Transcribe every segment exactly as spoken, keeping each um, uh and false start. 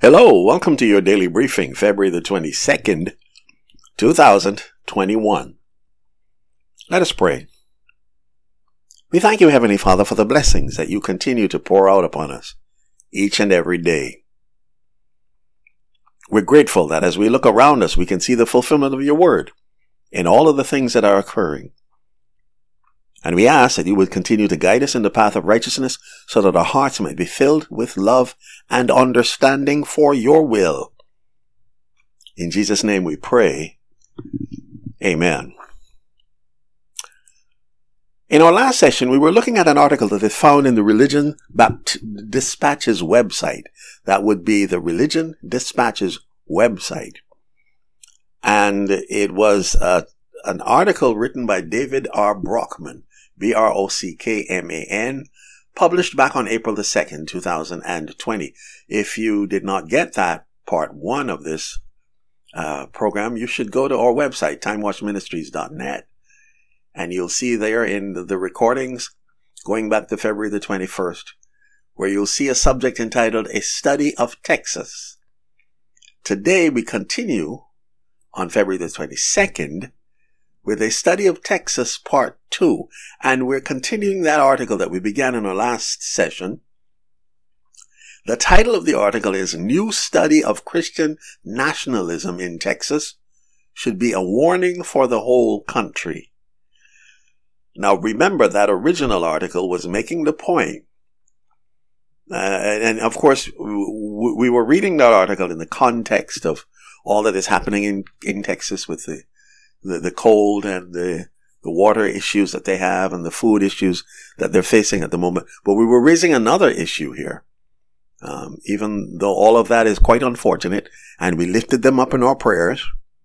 Hello, welcome to your daily briefing, February the twenty-second, two thousand twenty-one. Let us pray. We thank you, Heavenly Father, for the blessings that you continue to pour out upon us each and every day. We're grateful that as we look around us, we can see the fulfillment of your word in all of the things that are occurring. And we ask that you would continue to guide us in the path of righteousness so that our hearts might be filled with love and understanding for your will. In Jesus' name we pray. Amen. In our last session, we were looking at an article that is found in the Religion Dispatches website. That would be the Religion Dispatches website. And it was uh, an article written by David R. Brockman, B R O C K M A N, published back on April the second, two thousand twenty. If you did not get that part one of this uh, program, you should go to our website, time watch ministries dot net, and you'll see there in the, the recordings going back to February the twenty-first, where you'll see a subject entitled A Study of Texas. Today we continue on February the twenty-second with a study of Texas part two, and we're continuing that article that we began in our last session. The title of the article is New Study of Christian Nationalism in Texas Should Be a Warning for the Whole Country. Now remember, that original article was making the point, uh, and of course w- we were reading that article in the context of all that is happening in, in Texas with the The, the cold and the, the water issues that they have and the food issues that they're facing at the moment. But we were raising another issue here. Um, even though all of that is quite unfortunate, and we lifted them up in our prayers,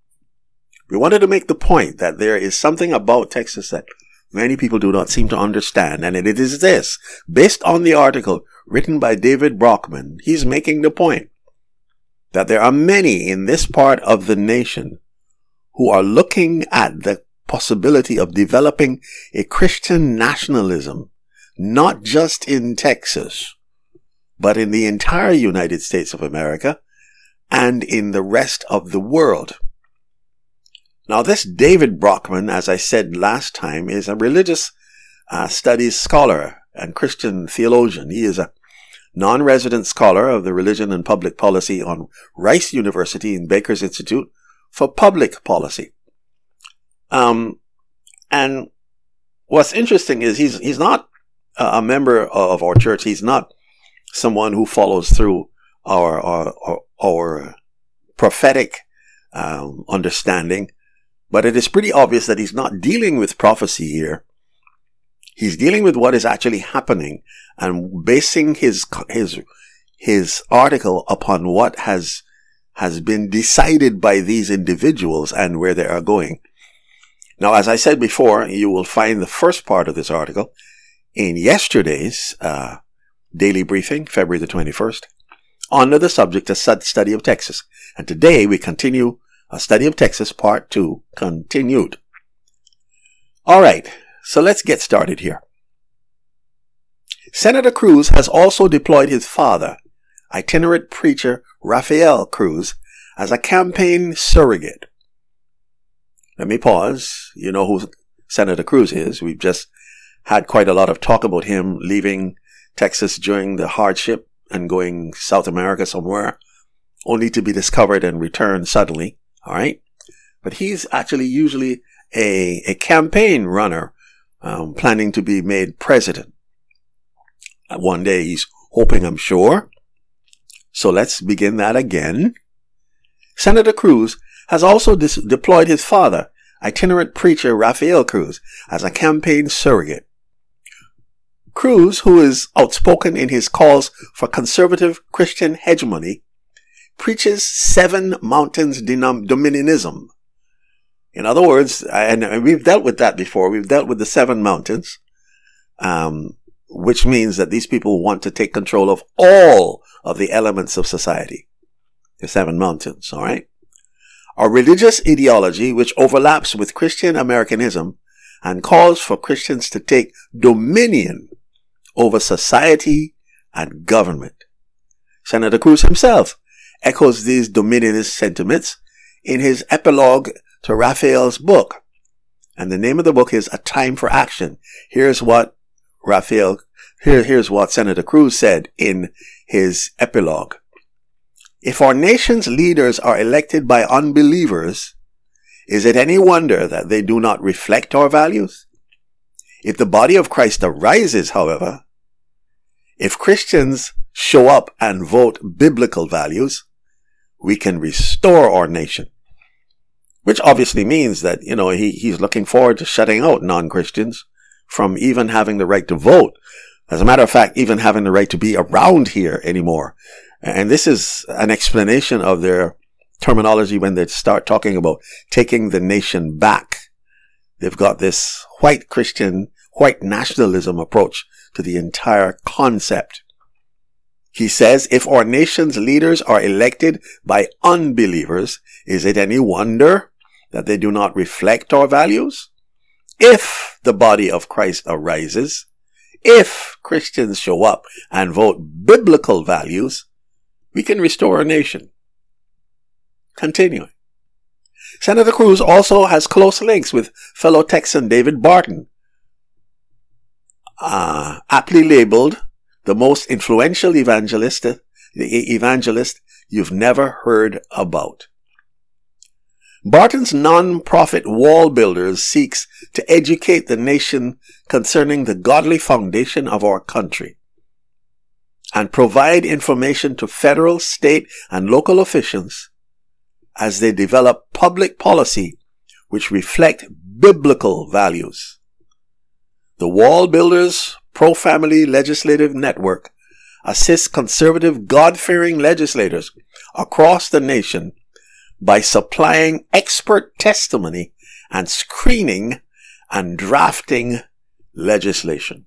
we wanted to make the point that there is something about Texas that many people do not seem to understand. And it is this. Based on the article written by David Brockman, he's making the point that there are many in this part of the nation who are looking at the possibility of developing a Christian nationalism, not just in Texas, but in the entire United States of America and in the rest of the world. Now, this David Brockman, as I said last time, is a religious uh, studies scholar and Christian theologian. He is a non-resident scholar of the Religion and Public Policy on Rice University in Baker's Institute for Public Policy. Um, and what's interesting is he's, he's not a member of our church. He's not someone who follows through our, our, our, our prophetic, um, understanding, but it is pretty obvious that he's not dealing with prophecy here. He's dealing with what is actually happening and basing his, his, his article upon what has has been decided by these individuals and where they are going. Now, as I said before, you will find the first part of this article in yesterday's uh, daily briefing, February the twenty-first, under the subject of study of Texas. And today we continue a study of Texas, part two, continued. All right, so let's get started here. Senator Cruz has also deployed his father, itinerant preacher Rafael Cruz, as a campaign surrogate. Let me pause. You know who Senator Cruz is. We've just had quite a lot of talk about him leaving Texas during the hardship and going South America somewhere, only to be discovered and returned suddenly. All right. But he's actually usually a, a campaign runner, um, planning to be made president. One day he's hoping, I'm sure. So let's begin that again. Senator Cruz has also dis- deployed his father, itinerant preacher Rafael Cruz, as a campaign surrogate. Cruz, who is outspoken in his calls for conservative Christian hegemony, preaches Seven Mountains Dominionism. In other words, and we've dealt with that before, we've dealt with the Seven Mountains, um, which means that these people want to take control of all of the elements of society. The Seven Mountains, all right? A religious ideology which overlaps with Christian Americanism and calls for Christians to take dominion over society and government. Senator Cruz himself echoes these dominionist sentiments in his epilogue to Raphael's book. And the name of the book is A Time for Action. Here's what Raphael, here, here's what Senator Cruz said in his epilogue. If our nation's leaders are elected by unbelievers, is it any wonder that they do not reflect our values? If the body of Christ arises, however, if Christians show up and vote biblical values, we can restore our nation. Which obviously means that, you know, he, he's looking forward to shutting out non-Christians from even having the right to vote. As a matter of fact, even having the right to be around here anymore. And this is an explanation of their terminology when they start talking about taking the nation back. They've got this white Christian, white nationalism approach to the entire concept. He says, if our nation's leaders are elected by unbelievers, is it any wonder that they do not reflect our values? If the body of Christ arises, if Christians show up and vote biblical values, we can restore our nation. Continuing. Senator Cruz also has close links with fellow Texan David Barton, uh, aptly labeled the most influential evangelist, the evangelist you've never heard about. Barton's non-profit Wall Builders seeks to educate the nation concerning the godly foundation of our country and provide information to federal, state, and local officials as they develop public policy which reflect biblical values. The Wall Builders Pro-Family Legislative Network assists conservative, God-fearing legislators across the nation by supplying expert testimony and screening and drafting legislation.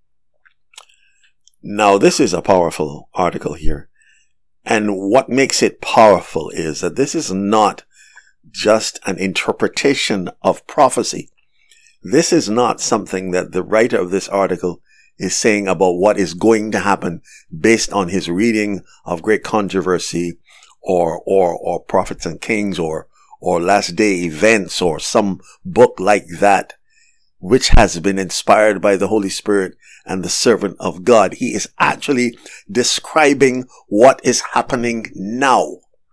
Now, this is a powerful article here. And what makes it powerful is that this is not just an interpretation of prophecy. This is not something that the writer of this article is saying about what is going to happen based on his reading of Great Controversy or, or, or Prophets and Kings or, or Last Day Events or some book like that, which has been inspired by the Holy Spirit and the servant of God. He is actually describing what is happening now.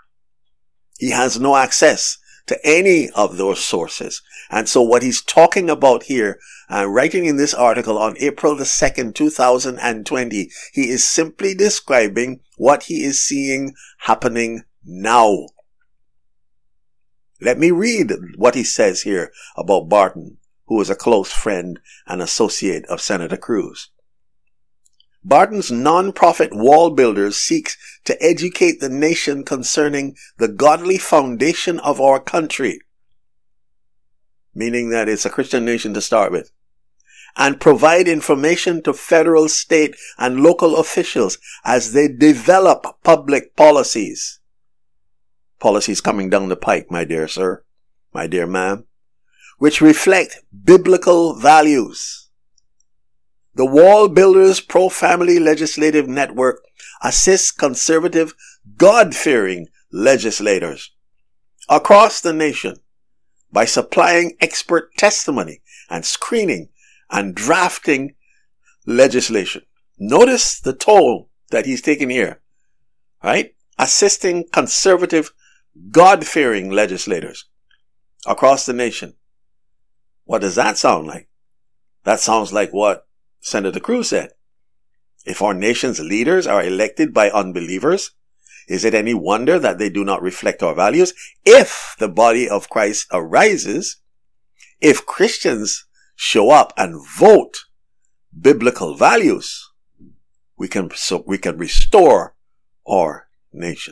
He has no access to any of those sources. And so what he's talking about here, uh, writing in this article on April the second, two thousand twenty, he is simply describing what he is seeing happening now. Let me read what he says here about Barton, who is a close friend and associate of Senator Cruz. Barton's non-profit Wall Builders seeks to educate the nation concerning the godly foundation of our country, meaning that it's a Christian nation to start with, and provide information to federal, state, and local officials as they develop public policies. Policies coming down the pike, my dear sir, my dear ma'am, which reflect biblical values. The Wall Builders Pro-Family Legislative Network assists conservative, God-fearing legislators across the nation by supplying expert testimony and screening and drafting legislation. Notice the toll that he's taking here, right? Assisting conservative, God-fearing legislators across the nation. What does that sound like? That sounds like what Senator Cruz said. If our nation's leaders are elected by unbelievers, is it any wonder that they do not reflect our values? If the body of Christ arises, if Christians show up and vote biblical values, we can, so we can restore our nation.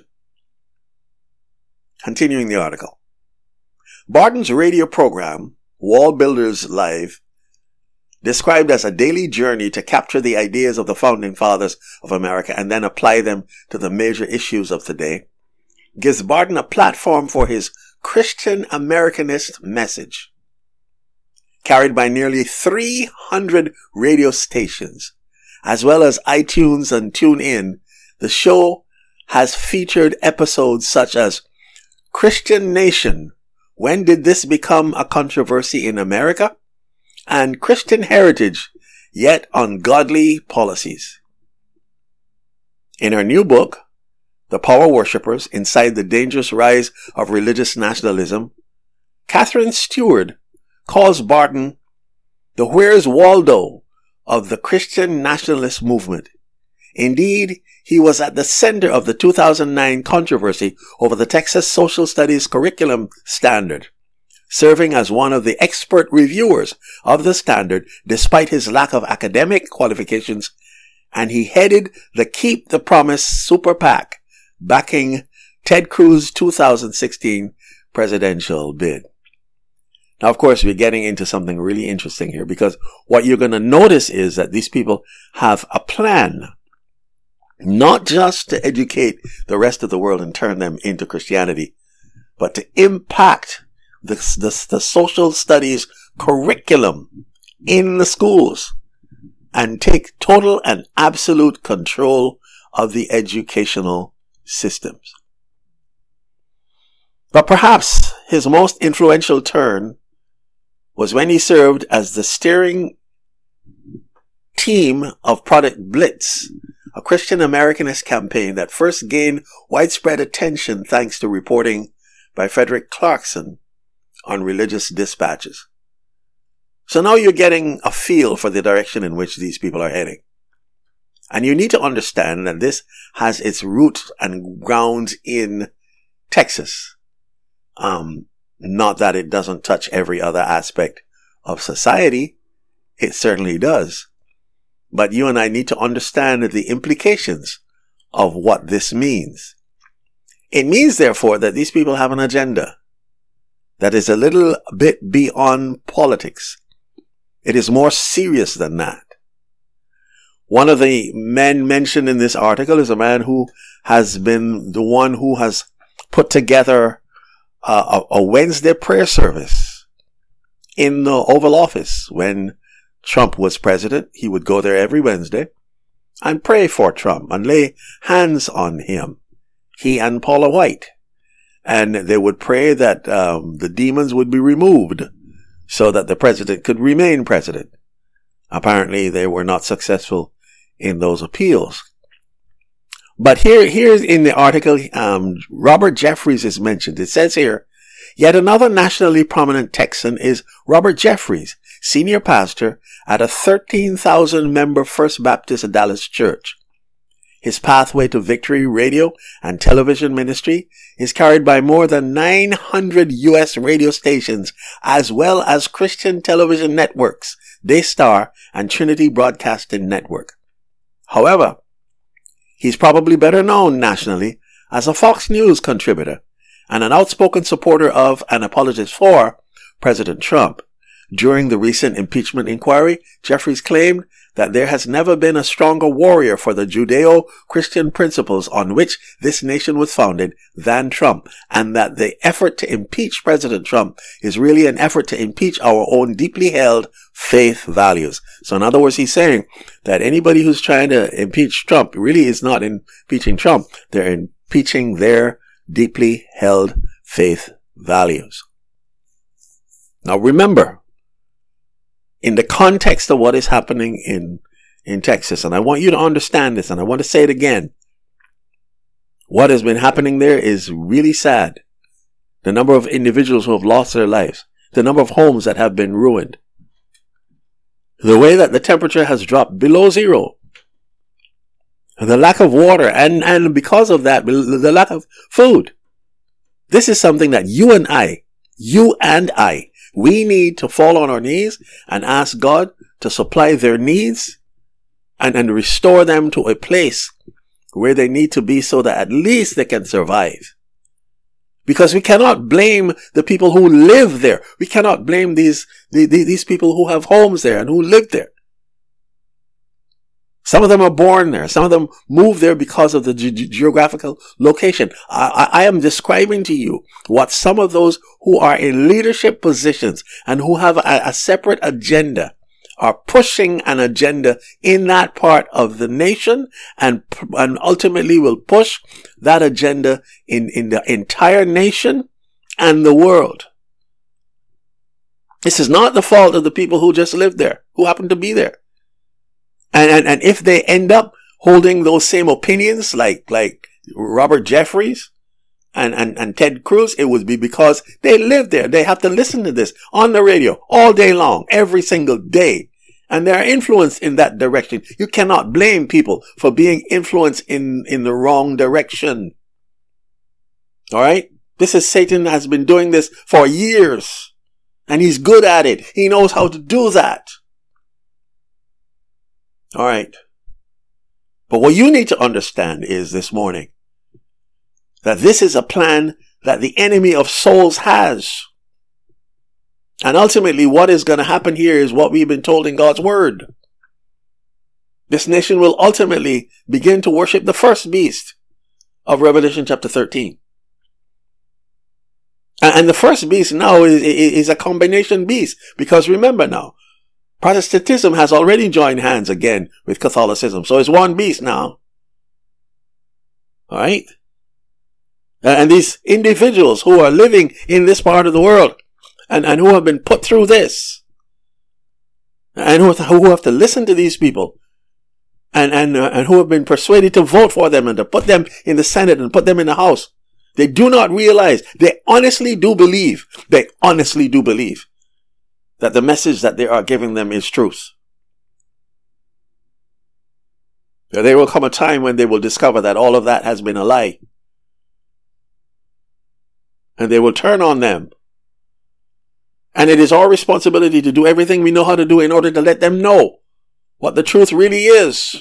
Continuing the article. Barton's radio program, Wall Builders Live, described as a daily journey to capture the ideas of the founding fathers of America and then apply them to the major issues of today, gives Barton a platform for his Christian Americanist message. Carried by nearly three hundred radio stations, as well as iTunes and TuneIn, the show has featured episodes such as Christian Nation, when did this become a controversy in America? And Christian Heritage, yet ungodly policies. In her new book, The Power Worshippers, Inside the Dangerous Rise of Religious Nationalism, Catherine Stewart calls Barton the Where's Waldo of the Christian nationalist movement. Indeed, he was at the center of the two thousand nine controversy over the Texas Social Studies curriculum standard, serving as one of the expert reviewers of the standard despite his lack of academic qualifications, and he headed the Keep the Promise Super PAC, backing Ted Cruz's two thousand sixteen presidential bid. Now, of course, we're getting into something really interesting here, because what you're going to notice is that these people have a plan, not just to educate the rest of the world and turn them into Christianity, but to impact the, the, the social studies curriculum in the schools and take total and absolute control of the educational systems. But perhaps his most influential turn was when he served as the steering team of Project Blitz, a Christian Americanist campaign that first gained widespread attention thanks to reporting by Frederick Clarkson on religious dispatches. So now you're getting a feel for the direction in which these people are heading. And you need to understand that this has its roots and grounds in Texas. Um, not that it doesn't touch every other aspect of society. It certainly does. But you and I need to understand the implications of what this means. It means, therefore, that these people have an agenda that is a little bit beyond politics. It is more serious than that. One of the men mentioned in this article is a man who has been the one who has put together a, a Wednesday prayer service in the Oval Office. When Trump was president, he would go there every Wednesday and pray for Trump and lay hands on him, he and Paula White. And they would pray that um, the demons would be removed so that the president could remain president. Apparently, they were not successful in those appeals. But here, here's in the article, um, Robert Jeffries is mentioned. It says here, yet another nationally prominent Texan is Robert Jeffries, senior pastor at a thirteen thousand member First Baptist Dallas church. His pathway to victory radio and television ministry is carried by more than nine hundred U S radio stations, as well as Christian television networks, Daystar and Trinity Broadcasting Network. However, he's probably better known nationally as a Fox News contributor and an outspoken supporter of and apologist for President Trump. During the recent impeachment inquiry, Jeffries claimed that there has never been a stronger warrior for the Judeo-Christian principles on which this nation was founded than Trump, and that the effort to impeach President Trump is really an effort to impeach our own deeply held faith values. So in other words, he's saying that anybody who's trying to impeach Trump really is not impeaching Trump. They're impeaching their deeply held faith values. Now remember, in the context of what is happening in, in Texas, and I want you to understand this, and I want to say it again, what has been happening there is really sad. The number of individuals who have lost their lives, the number of homes that have been ruined, the way that the temperature has dropped below zero, the lack of water, and, and because of that, the lack of food. This is something that you and I, you and I, we need to fall on our knees and ask God to supply their needs and, and restore them to a place where they need to be so that at least they can survive. Because we cannot blame the people who live there. We cannot blame these, the, the, these people who have homes there and who live there. Some of them are born there. Some of them move there because of the ge- geographical location. I, I, I am describing to you what some of those who are in leadership positions and who have a, a separate agenda are pushing an agenda in that part of the nation, and, and ultimately will push that agenda in, in the entire nation and the world. This is not the fault of the people who just live there, who happen to be there. And, and, and if they end up holding those same opinions like, like Robert Jeffries and, and, and Ted Cruz, it would be because they live there. They have to listen to this on the radio all day long, every single day. And they're influenced in that direction. You cannot blame people for being influenced in, in the wrong direction. All right? This is Satan has been doing this for years. And he's good at it. He knows how to do that. All right. But what you need to understand is this morning that this is a plan that the enemy of souls has. And ultimately what is going to happen here is what we've been told in God's word. This nation will ultimately begin to worship the first beast of Revelation chapter thirteen. And the first beast now is, is a combination beast. Because remember now, Protestantism has already joined hands again with Catholicism. So it's one beast now. Alright? And these individuals who are living in this part of the world and, and who have been put through this and who have to, who have to listen to these people and, and, uh, and who have been persuaded to vote for them and to put them in the Senate and put them in the House. They do not realize, they honestly do believe, they honestly do believe that the message that they are giving them is truth. There will come a time when they will discover that all of that has been a lie. And they will turn on them. And it is our responsibility to do everything we know how to do in order to let them know what the truth really is.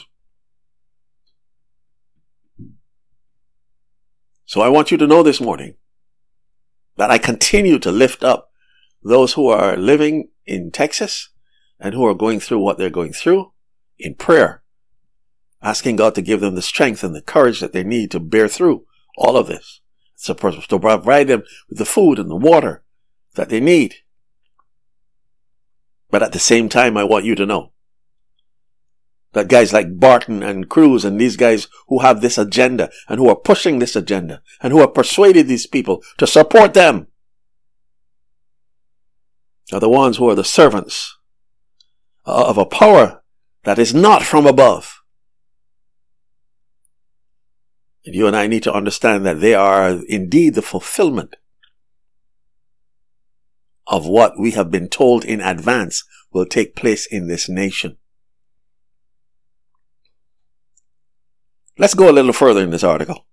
So I want you to know this morning that I continue to lift up those who are living in Texas and who are going through what they're going through in prayer, asking God to give them the strength and the courage that they need to bear through all of this, to provide them with the food and the water that they need. But at the same time, I want you to know that guys like Barton and Cruz and these guys who have this agenda and who are pushing this agenda and who have persuaded these people to support them are the ones who are the servants of a power that is not from above. And you and I need to understand that they are indeed the fulfillment of what we have been told in advance will take place in this nation. Let's go a little further in this article.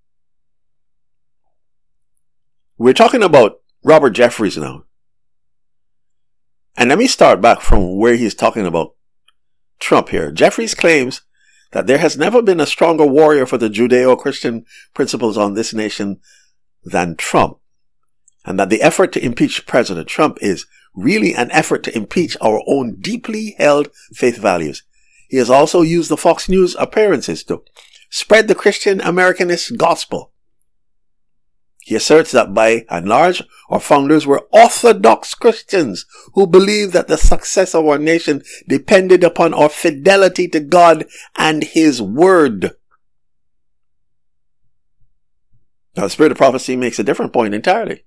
We're talking about Robert Jeffries now. And let me start back from where he's talking about Trump here. Jeffries claims that there has never been a stronger warrior for the Judeo-Christian principles on this nation than Trump. And that the effort to impeach President Trump is really an effort to impeach our own deeply held faith values. He has also used the Fox News appearances to spread the Christian Americanist gospel. He asserts that by and large, our founders were Orthodox Christians who believed that the success of our nation depended upon our fidelity to God and His Word. Now, the Spirit of Prophecy makes a different point entirely.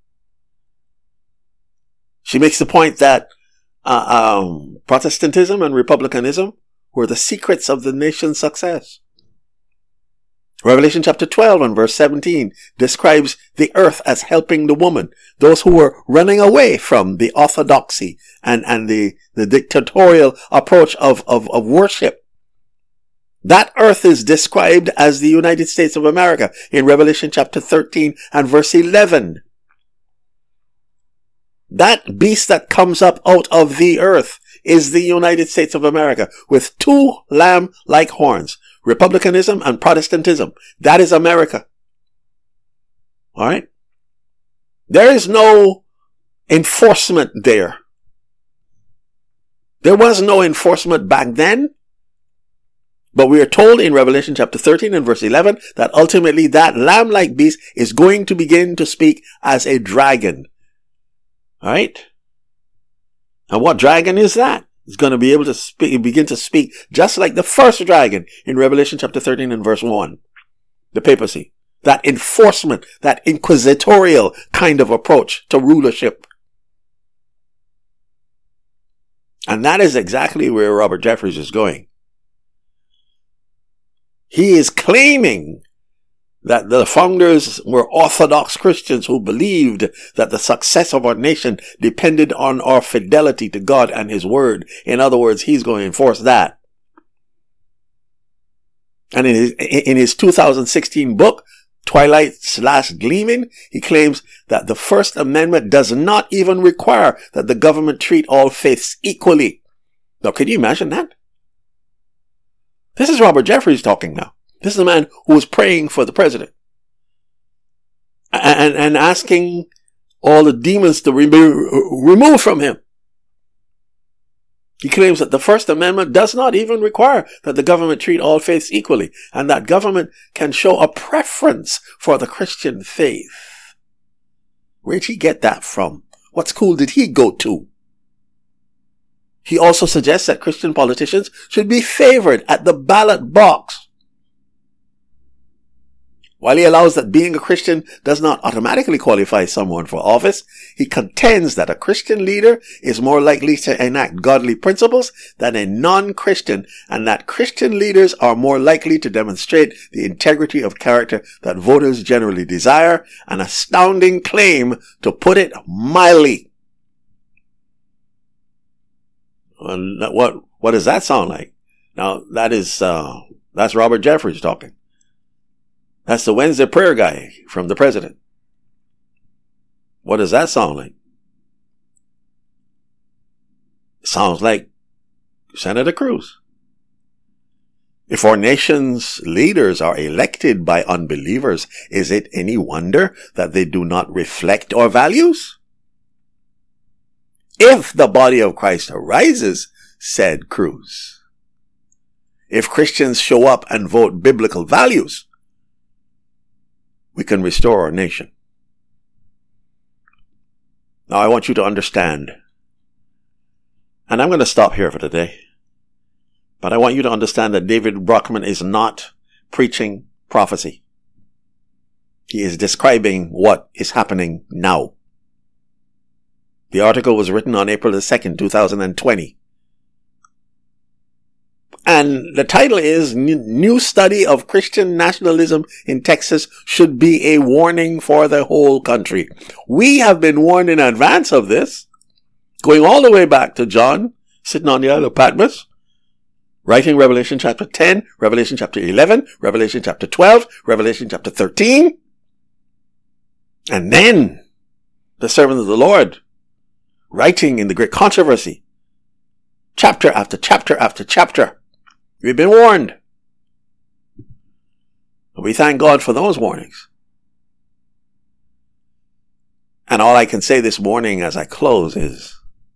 She makes the point that uh, um, Protestantism and Republicanism were the secrets of the nation's success. Revelation chapter twelve and verse seventeen describes the earth as helping the woman, those who were running away from the orthodoxy and, and the, the dictatorial approach of, of, of worship. That earth is described as the United States of America in Revelation chapter thirteen and verse eleven. That beast that comes up out of the earth is the United States of America with two lamb-like horns. Republicanism and Protestantism. That is America. All right? There is no enforcement there. There was no enforcement back then. But we are told in Revelation chapter thirteen and verse eleven that ultimately that lamb-like beast is going to begin to speak as a dragon. All right? And what dragon is that? is going to be able to speak, begin to speak just like the first dragon in Revelation chapter thirteen and verse one. The papacy. That enforcement, that inquisitorial kind of approach to rulership. And that is exactly where Robert Jeffress is going. He is claiming that the founders were Orthodox Christians who believed that the success of our nation depended on our fidelity to God and His Word. In other words, he's going to enforce that. And in his, in his two thousand sixteen book, Twilight slash Gleaming, he claims that the First Amendment does not even require that the government treat all faiths equally. Now, can you imagine that? This is Robert Jeffress talking now. This is a man who was praying for the president and, and asking all the demons to be removed from him. He claims that the First Amendment does not even require that the government treat all faiths equally, and that government can show a preference for the Christian faith. Where'd he get that from? What school did he go to? He also suggests that Christian politicians should be favored at the ballot box. While he allows that being a Christian does not automatically qualify someone for office, he contends that a Christian leader is more likely to enact godly principles than a non-Christian, and that Christian leaders are more likely to demonstrate the integrity of character that voters generally desire, an astounding claim, to put it mildly. Well, what, what does that sound like? Now, that is, uh, that's Robert Jeffress talking. That's the Wednesday prayer guy from the president. What does that sound like? It sounds like Senator Cruz. If our nation's leaders are elected by unbelievers, is it any wonder that they do not reflect our values? If the body of Christ arises, said Cruz, if Christians show up and vote biblical values, we can restore our nation. Now, I want you to understand, and I'm going to stop here for today, but I want you to understand that David Brockman is not preaching prophecy. He is describing what is happening now. The article was written on April the second, two thousand twenty. And the title is New Study of Christian Nationalism in Texas Should Be a Warning for the Whole Country. We have been warned in advance of this, going all the way back to John, sitting on the Isle of Patmos, writing Revelation chapter ten, Revelation chapter eleven, Revelation chapter twelve, Revelation chapter thirteen. And then the servant of the Lord, writing in the great controversy, chapter after chapter after chapter. We've been warned. We thank God for those warnings. And all I can say this morning as I close is,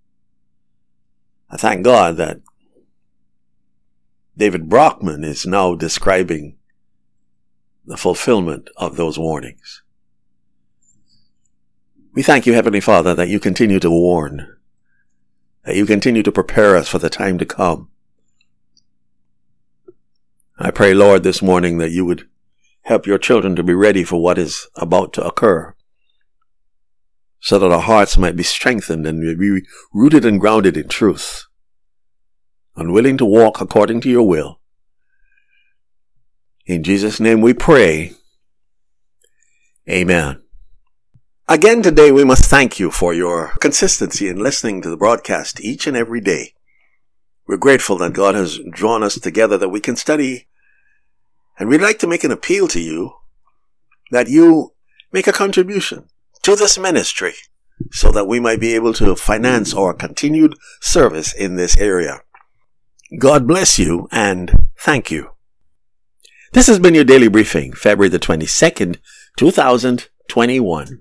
I thank God that David Brockman is now describing the fulfillment of those warnings. We thank you, Heavenly Father, that you continue to warn, that you continue to prepare us for the time to come. I pray, Lord, this morning that you would help your children to be ready for what is about to occur, so that our hearts might be strengthened and be rooted and grounded in truth, unwilling to walk according to your will. In Jesus' name we pray. Amen. Again today we must thank you for your consistency in listening to the broadcast each and every day. We're grateful that God has drawn us together that we can study, and we'd like to make an appeal to you that you make a contribution to this ministry so that we might be able to finance our continued service in this area. God bless you and thank you. This has been your daily briefing, February the twenty-second, two thousand twenty-one.